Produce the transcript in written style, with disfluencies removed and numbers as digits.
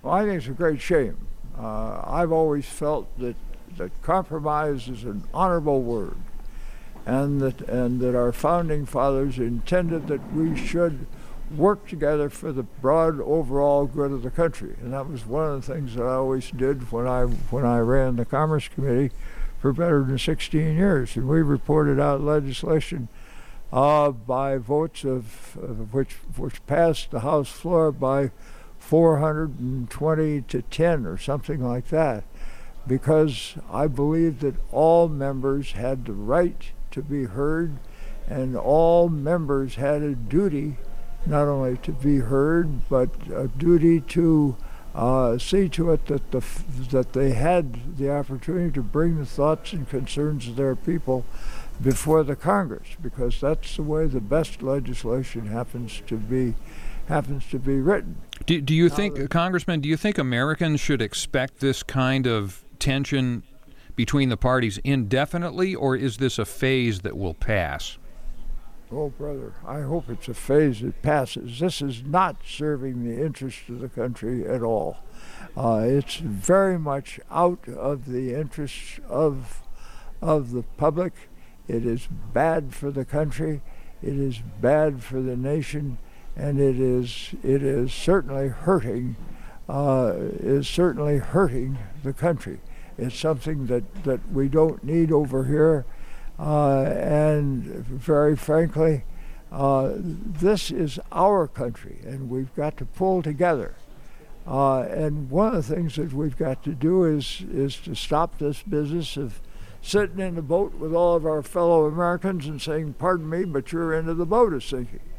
Well, I think it's a great shame. I've always felt that compromise is an honorable word, and that our founding fathers intended that we should work together for the broad overall good of the country. And that was one of the things that I always did when I ran the Commerce Committee for better than 16 years. And we reported out legislation by votes of which passed the House floor by 420 to 10 or something like that, because I believed that all members had the right to be heard, and all members had a duty not only to be heard, but a duty to see to it that they had the opportunity to bring the thoughts and concerns of their people before the Congress, because that's the way the best legislation happens to be written. Do you think, Congressman, do you think Americans should expect this kind of tension between the parties indefinitely, or is this a phase that will pass? Oh, brother, I hope it's a phase that passes. This is not serving the interest of the country at all. It's very much out of the interests of the public. It is bad for the country. It is bad for the nation, and it is certainly hurting. The country. It's something that we don't need over here. And very frankly, this is our country, and we've got to pull together. And one of the things that we've got to do is to stop this business of sitting in the boat with all of our fellow Americans and saying, "Pardon me, but your end of the boat is sinking."